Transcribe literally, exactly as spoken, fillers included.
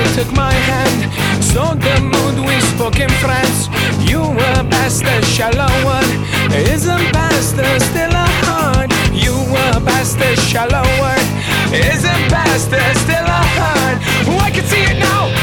took my hand. So the mood we spoke in France. You were past the shallow one. Isn't past the still a heart? You were past the shallow one. Isn't past the still a heart? Oh, I can see it now.